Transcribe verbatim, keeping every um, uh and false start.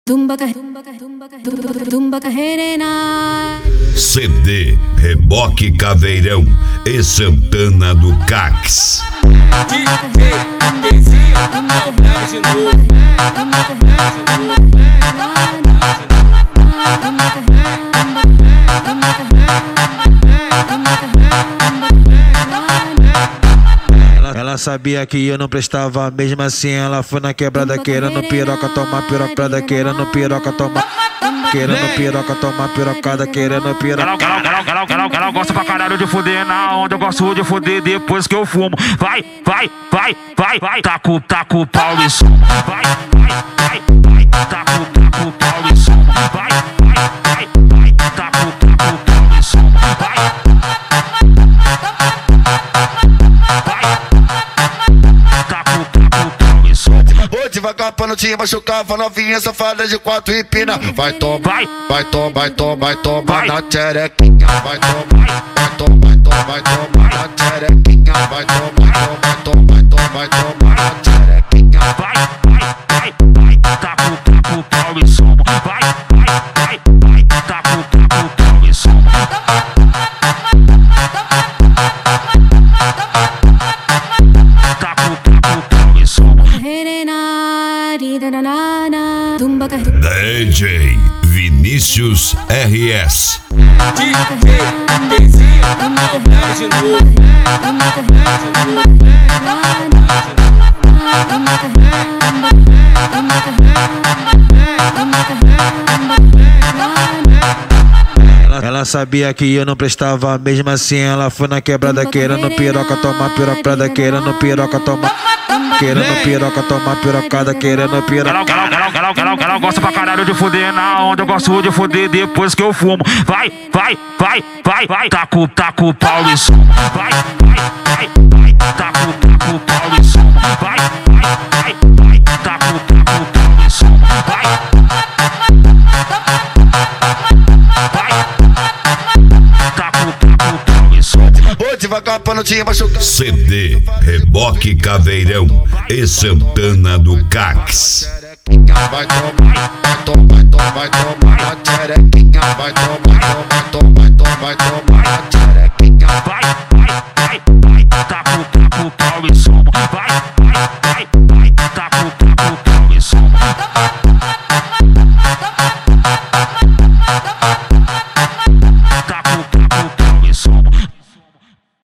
C D Reboque Caveirão e Santana do Cax. Ela sabia que eu não prestava, mesmo assim ela foi na quebrada querendo piroca, tomar pirocada, querendo piroca, tomar, querendo piroca, tomar pirocada, querendo piroca. Ela, ela, ela, ela, ela, ela gosta pra caralho de fuder na onda, eu gosto de fuder depois que eu fumo. Vai, vai, vai, vai, vai, taco, taco, pau e som. Vai, vai, vai, vai, taco, taco, pau e som. Vai, vai, vai, vai, taco, taco, pau e som. Vai. Vou devagar pra não te machucar, novinha safada de quatro e pina. Vai tomar, vai, vai tomar, vai tomar, vai tomar na tcherequinha. Vai tomar, vai tomar, vai tomar, vai tomar na tcherequinha. Vai tomar, vai tomar, vai tomar, vai tomar na tcherequinha. Vai, vai, vai, vai, taco, taco, pau e som. Vai, vai, vai, vai, taco, taco, pau e som. Taco, taco, pau e som. D J Vinícius R S. Ela, ela sabia que eu não prestava, mesmo assim ela foi na quebrada querendo piroca, tomar pirocada, querendo piroca, tomar, querendo piroca, tomar pirocada, querendo piroca. Ela, ela, ela, ela, ela, ela gosta pra caralho de fuder na onda, eu gosto de fuder depois que eu fumo. Vai, vai, vai, vai, vai, taco, taco, pau e som. Vai, vai, vai, vai, taco, taco, pau e som. Vai, vai, vai, vai, taco, taco, pau e som. Vai. Vou devagar pra não te machucar. C D Reboque Caveirão e Santana do Cax. Vai tomar, vai tomar, vai tomar, vai tomar na tcherequinha. Vai tomar, vai tomar, vai tomar, vai tomar na